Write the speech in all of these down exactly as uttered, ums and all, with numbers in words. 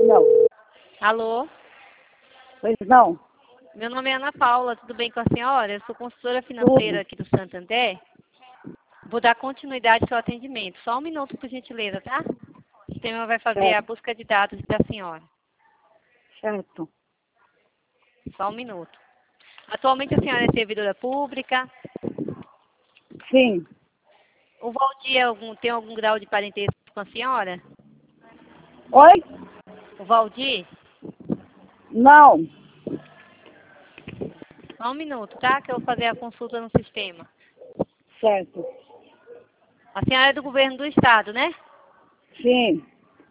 não. Alô? Pois não. Meu nome é Ana Paula, tudo bem com a senhora? Eu sou consultora financeira Tudo. aqui do Santander. Vou dar continuidade ao seu atendimento. Só um minuto, por gentileza, tá? O sistema vai fazer Certo. a busca de dados da senhora. Certo. Só um minuto. Atualmente a senhora é servidora pública. Sim. O Valdir é algum, tem algum grau de parentesco com a senhora? Oi? O Valdir? Não. Só um minuto, tá? Que eu vou fazer a consulta no sistema. Certo. A senhora é do governo do estado, né? Sim.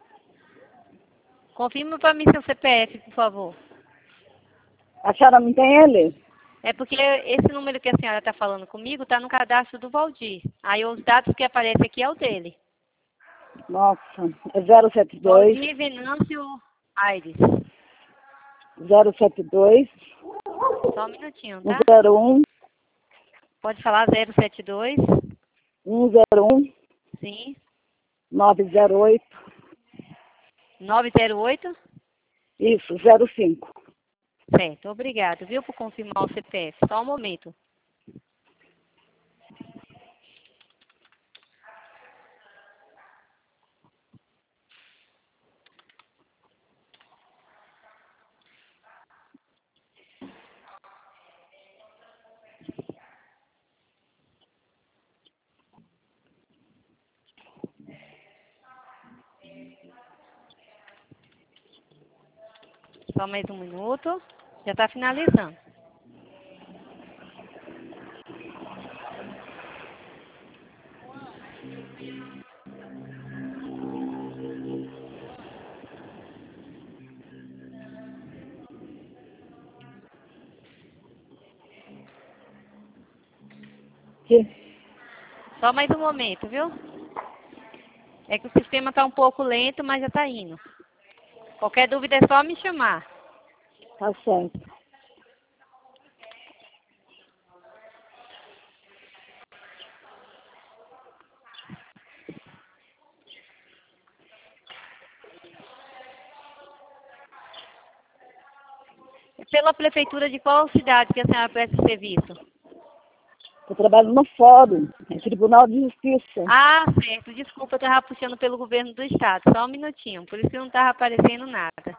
Confirma para mim seu C P F, por favor. A senhora não tem ele? É porque esse número que a senhora está falando comigo está no cadastro do Valdir. Aí os dados que aparecem aqui é o dele. Nossa. É zero sete dois. Valdir Venâncio Aires. zero sete dois. Só um minutinho, um tá? zero um. Pode falar zero sete dois. um zero um. Sim. nove zero oito. nove zero oito. Isso, zero cinco. Certo, obrigado, viu, por confirmar o C P F. Só um momento. Só mais um minuto. Já está finalizando. Que? Só mais um momento, viu? É que o sistema está um pouco lento, mas já está indo. Qualquer dúvida é só me chamar. Tá certo. Pela prefeitura de qual cidade que a senhora presta serviço? Eu trabalho no Fórum, no Tribunal de Justiça. Ah, certo. Desculpa, eu estava puxando pelo governo do estado. Só um minutinho. Por isso que não estava aparecendo nada.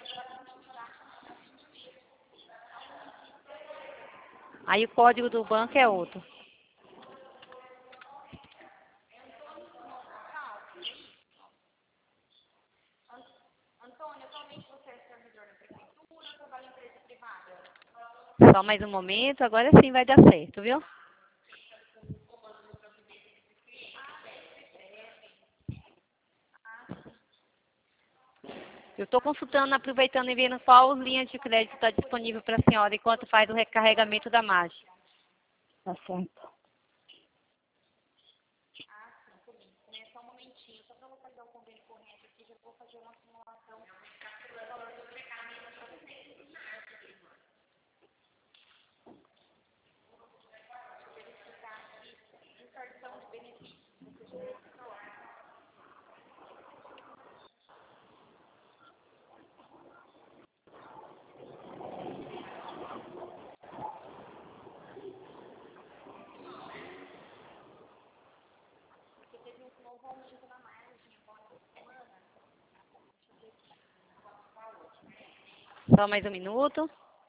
Aí o código do banco é outro. Só mais um momento. Agora sim vai dar certo, viu? Eu estou consultando, aproveitando e vendo qual linha de crédito está disponível para a senhora enquanto faz o recarregamento da margem. Tá certo. Só mais um minuto.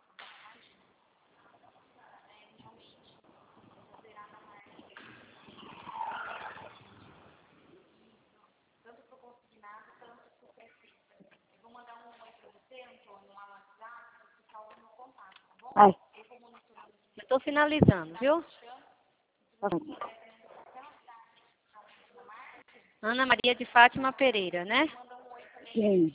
Ai. Eu estou finalizando, viu? Tá certo. Ana Maria de Fátima Pereira, né? Sim.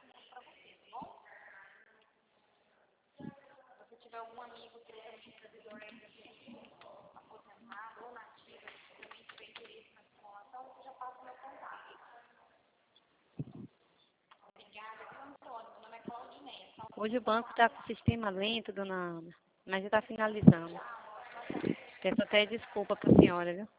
Hoje o banco está com o sistema lento, dona Ana. Mas já está finalizando. Peço até desculpa para a senhora, viu?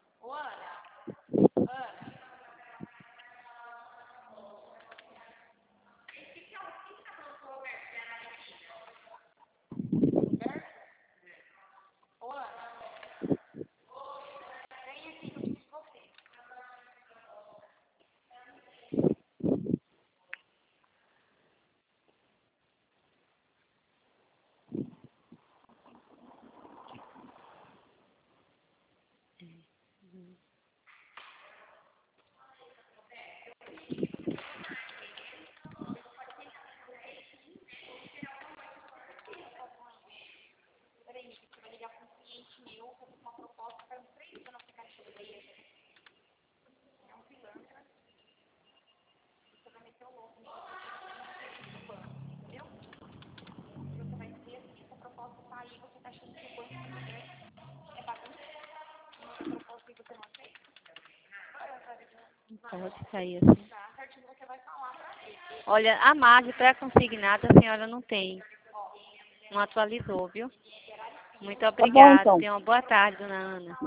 Pode sair assim. Olha, a margem pré-consignada a senhora não tem. Não atualizou, viu? Muito Tá bom, obrigada. então. Tenha uma boa tarde, dona Ana.